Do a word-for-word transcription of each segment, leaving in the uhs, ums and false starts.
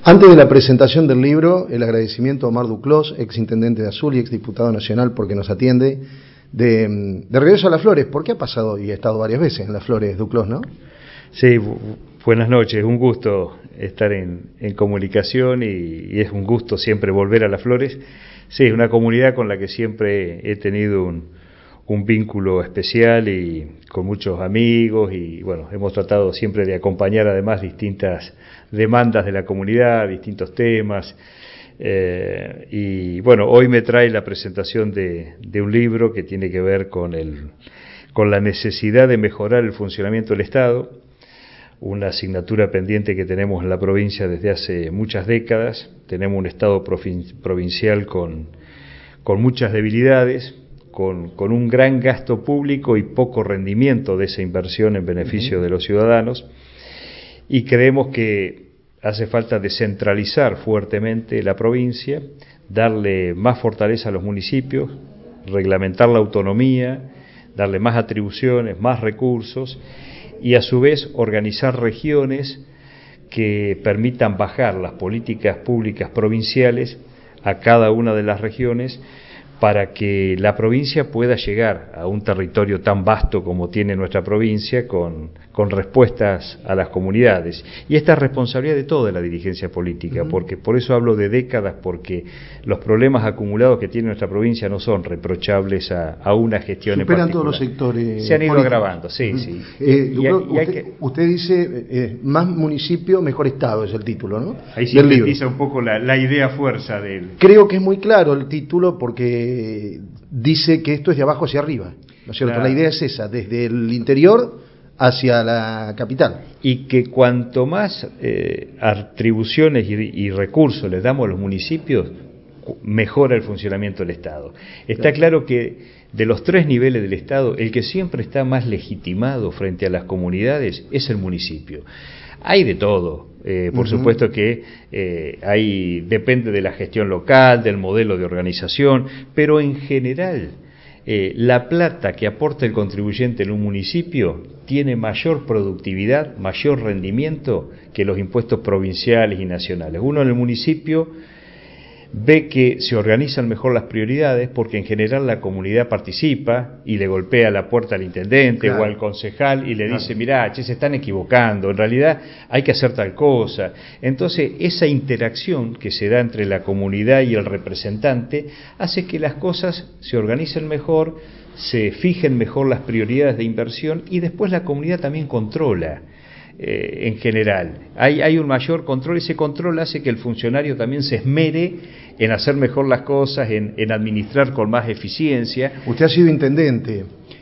Antes de la presentación del libro, el agradecimiento a Omar Duclos, ex intendente de Azul y ex diputado nacional, porque nos atiende, de, de regreso a Las Flores. ¿Por qué ha pasado y ha estado varias veces en Las Flores, Duclos, no? Sí, bu buenas noches, un gusto estar en, en comunicación y, y es un gusto siempre volver a Las Flores. Sí, es una comunidad con la que siempre he tenido un, un vínculo especial y con muchos amigos y bueno, hemos tratado siempre de acompañar además distintas demandas de la comunidad, distintos temas. Eh, y bueno, hoy me trae la presentación de, de un libro que tiene que ver con, el, con la necesidad de mejorar el funcionamiento del Estado, una asignatura pendiente que tenemos en la provincia desde hace muchas décadas. Tenemos un Estado provincial con, con muchas debilidades, con, con un gran gasto público y poco rendimiento de esa inversión en beneficio uh-huh. de los ciudadanos, y creemos que hace falta descentralizar fuertemente la provincia, darle más fortaleza a los municipios, reglamentar la autonomía, darle más atribuciones, más recursos y a su vez organizar regiones que permitan bajar las políticas públicas provinciales a cada una de las regiones para que la provincia pueda llegar a un territorio tan vasto como tiene nuestra provincia con, con respuestas a las comunidades. Y esta es responsabilidad de toda la dirigencia política, uh-huh. porque por eso hablo de décadas, porque los problemas acumulados que tiene nuestra provincia no son reprochables a, a una gestión Superan en particular. Todos los sectores. Se han ido políticos. agravando, sí, uh-huh. sí. Eh, y, y, usted, y hay que... usted dice, eh, más municipio, mejor Estado, es el título, ¿no? Ahí sintetiza un poco la, la idea fuerza del... Creo que es muy claro el título porque dice que esto es de abajo hacia arriba, ¿no es cierto? Claro. La idea es esa, desde el interior hacia la capital. Y que cuanto más eh, atribuciones y, y recursos les damos a los municipios, mejora el funcionamiento del Estado. Está claro. claro que de los tres niveles del Estado, el que siempre está más legitimado frente a las comunidades es el municipio. Hay de todo, eh, por uh-huh. supuesto que eh, hay, depende de la gestión local, del modelo de organización, pero en general eh, la plata que aporta el contribuyente en un municipio tiene mayor productividad, mayor rendimiento que los impuestos provinciales y nacionales. Uno en el municipio ve que se organizan mejor las prioridades porque en general la comunidad participa y le golpea la puerta al intendente claro. o al concejal y le claro. dice, mirá, che, se están equivocando, en realidad hay que hacer tal cosa. Entonces esa interacción que se da entre la comunidad y el representante hace que las cosas se organicen mejor, se fijen mejor las prioridades de inversión y después la comunidad también controla. Eh, en general, hay, hay un mayor control, ese control hace que el funcionario también se esmere en hacer mejor las cosas, en, en administrar con más eficiencia. Usted ha sido intendente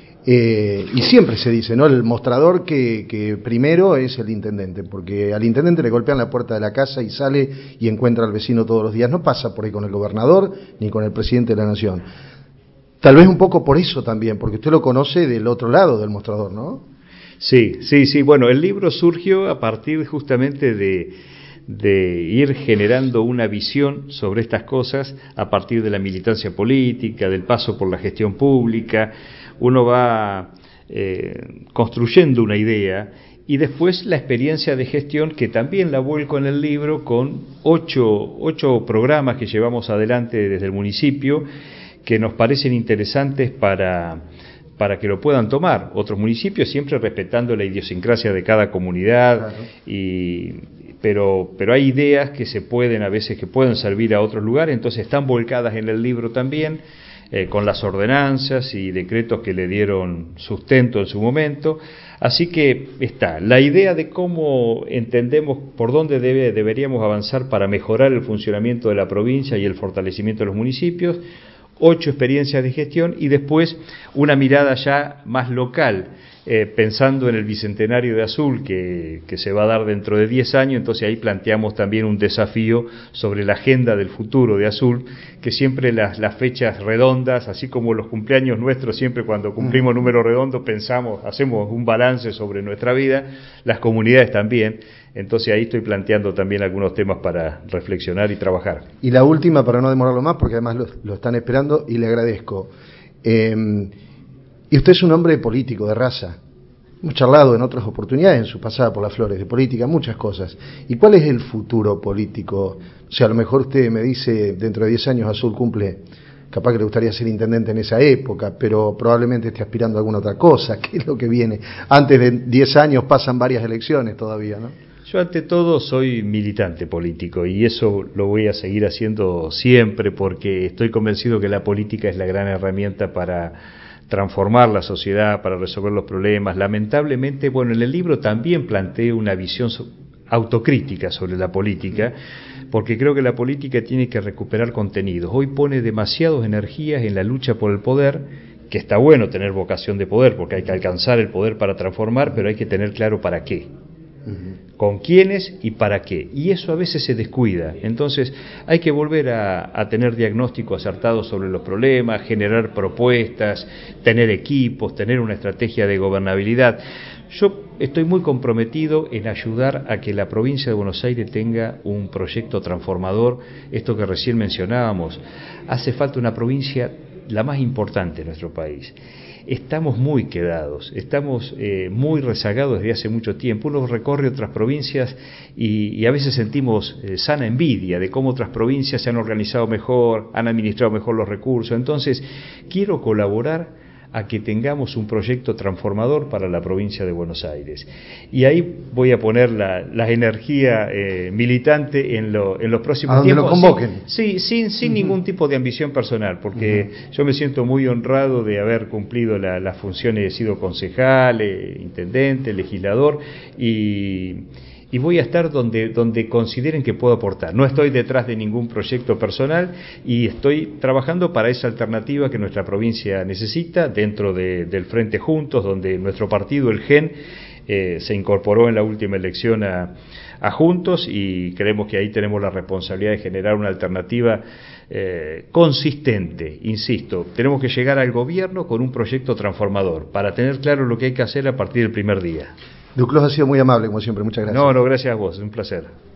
eh, y siempre se dice, ¿no? El mostrador que, que primero es el intendente, porque al intendente le golpean la puerta de la casa y sale y encuentra al vecino todos los días, no pasa por ahí con el gobernador ni con el presidente de la nación. Tal vez un poco por eso también, porque usted lo conoce del otro lado del mostrador, ¿no? Sí, sí, sí. Bueno, el libro surgió a partir justamente de, de ir generando una visión sobre estas cosas a partir de la militancia política, del paso por la gestión pública. Uno va eh, construyendo una idea y después la experiencia de gestión que también la vuelco en el libro con ocho, ocho programas que llevamos adelante desde el municipio que nos parecen interesantes para... para que lo puedan tomar otros municipios, siempre respetando la idiosincrasia de cada comunidad, claro. y, pero, pero hay ideas que se pueden, a veces que pueden servir a otros lugares, entonces están volcadas en el libro también, eh, con las ordenanzas y decretos que le dieron sustento en su momento, así que está, la idea de cómo entendemos por dónde debe, deberíamos avanzar para mejorar el funcionamiento de la provincia y el fortalecimiento de los municipios, ocho experiencias de gestión y después una mirada ya más local, eh, pensando en el Bicentenario de Azul que, que se va a dar dentro de diez años, entonces ahí planteamos también un desafío sobre la agenda del futuro de Azul, que siempre las, las fechas redondas, así como los cumpleaños nuestros, siempre cuando cumplimos uh-huh. números redondos pensamos, hacemos un balance sobre nuestra vida, las comunidades también. Entonces ahí estoy planteando también algunos temas para reflexionar y trabajar. Y la última, para no demorarlo más, porque además lo, lo están esperando y le agradezco. Eh, y usted es un hombre político, de raza. Hemos charlado en otras oportunidades, en su pasada por las Flores, de política, muchas cosas. ¿Y cuál es el futuro político? O sea, a lo mejor usted me dice, dentro de diez años Azul cumple, capaz que le gustaría ser intendente en esa época, pero probablemente esté aspirando a alguna otra cosa. ¿Qué es lo que viene? Antes de diez años pasan varias elecciones todavía, ¿no? Yo ante todo soy militante político y eso lo voy a seguir haciendo siempre porque estoy convencido que la política es la gran herramienta para transformar la sociedad, para resolver los problemas. Lamentablemente, bueno, en el libro también planteo una visión autocrítica sobre la política, porque creo que la política tiene que recuperar contenidos. Hoy pone demasiadas energías en la lucha por el poder, que está bueno tener vocación de poder, porque hay que alcanzar el poder para transformar, pero hay que tener claro para qué. Con quiénes y para qué, y eso a veces se descuida. Entonces hay que volver a, a tener diagnóstico acertado sobre los problemas, generar propuestas, tener equipos, tener una estrategia de gobernabilidad. Yo estoy muy comprometido en ayudar a que la provincia de Buenos Aires tenga un proyecto transformador, esto que recién mencionábamos. Hace falta una provincia la más importante de nuestro país. Estamos muy quedados, estamos eh, muy rezagados desde hace mucho tiempo. Uno recorre otras provincias y, y a veces sentimos eh, sana envidia de cómo otras provincias se han organizado mejor, han administrado mejor los recursos. Entonces, quiero colaborar a que tengamos un proyecto transformador para la provincia de Buenos Aires. Y ahí voy a poner la, la energía eh, militante en, lo, en los próximos a donde tiempos. lo convoquen. Sí, sin, sin uh-huh. ningún tipo de ambición personal, porque uh-huh. yo me siento muy honrado de haber cumplido la, las funciones, he sido concejal, eh, intendente, legislador, y... y voy a estar donde, donde consideren que puedo aportar. No estoy detrás de ningún proyecto personal y estoy trabajando para esa alternativa que nuestra provincia necesita dentro de, del Frente Juntos, donde nuestro partido, el G E N, eh, se incorporó en la última elección a, a Juntos y creemos que ahí tenemos la responsabilidad de generar una alternativa eh, consistente. Insisto, tenemos que llegar al gobierno con un proyecto transformador para tener claro lo que hay que hacer a partir del primer día. Duclos ha sido muy amable, como siempre. Muchas gracias. No, no, gracias a vos, es un placer.